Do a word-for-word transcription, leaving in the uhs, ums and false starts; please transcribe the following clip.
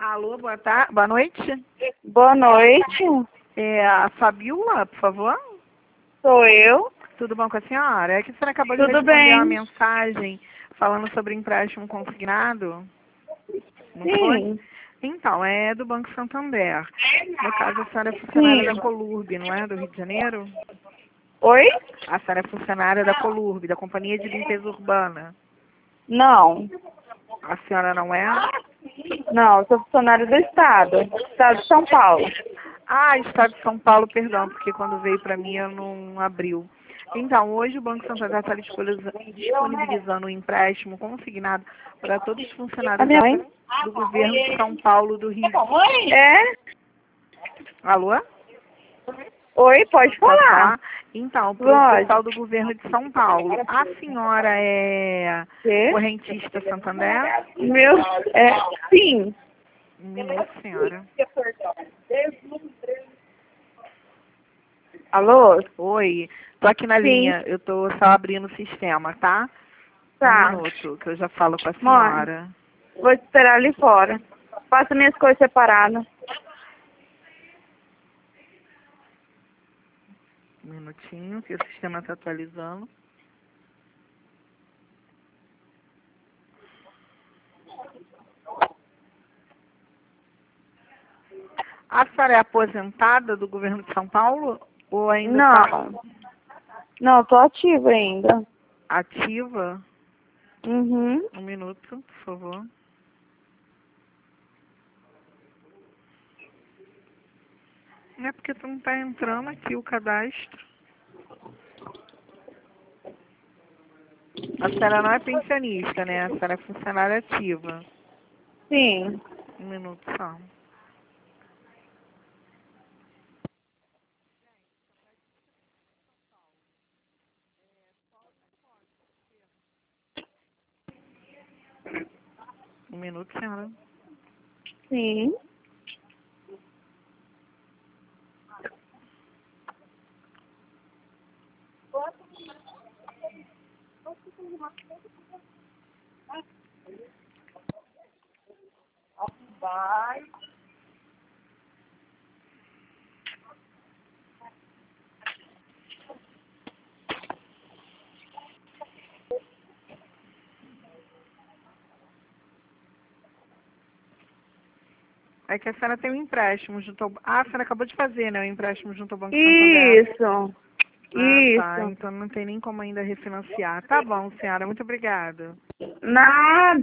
Alô, boa tarde, boa noite. Boa noite, É a Fabiola, por favor. sou eu. Tudo bom com a senhora? É que a senhora acabou de Tudo responder bem? uma mensagem falando sobre empréstimo consignado. Não foi? Sim, Então, é do Banco Santander. No caso, a senhora é funcionária da sim. Colurb, não é? Do Rio de Janeiro? Oi? A senhora é funcionária da Colurb, da Companhia de Limpeza Urbana. Não, A senhora não é? não, eu sou funcionária do Estado, Estado de São Paulo. Ah, Estado de São Paulo, perdão, porque quando veio para mim eu não abriu. Então, hoje o Banco Santander está disponibilizando um empréstimo consignado para todos os A funcionários minha da- mãe? do governo de São Paulo, do Rio. É? Alô? Oi, pode Pode falar. falar? Então, para o Pode. pessoal do governo de São Paulo. A senhora é Quê? correntista Santander? Meu, é, sim. Um minuto, senhora. Alô? Oi, tô aqui na Sim, linha, eu tô só abrindo o sistema, tá? Um tá. minuto, que eu já falo com a Mãe, senhora. vou te esperar ali fora. Faça minhas coisas separadas. Um minutinho, que o sistema está atualizando. A senhora é aposentada do governo de São Paulo? Ou ainda está Não, não, tô ativa ainda. ativa? Uhum. Um minuto, por favor. Não é porque tu não está entrando aqui o cadastro. A senhora não é pensionista, né? A senhora é funcionária ativa. Sim. Um minuto só. Um minuto, senhora. Sim. Vai. É que a senhora tem um empréstimo junto ao... Ah, a senhora acabou de fazer, né? Um empréstimo junto ao Banco Santander. Isso. Ah, tá. Isso. Então não tem nem como ainda refinanciar. Tá bom, senhora. Muito obrigada. Nada.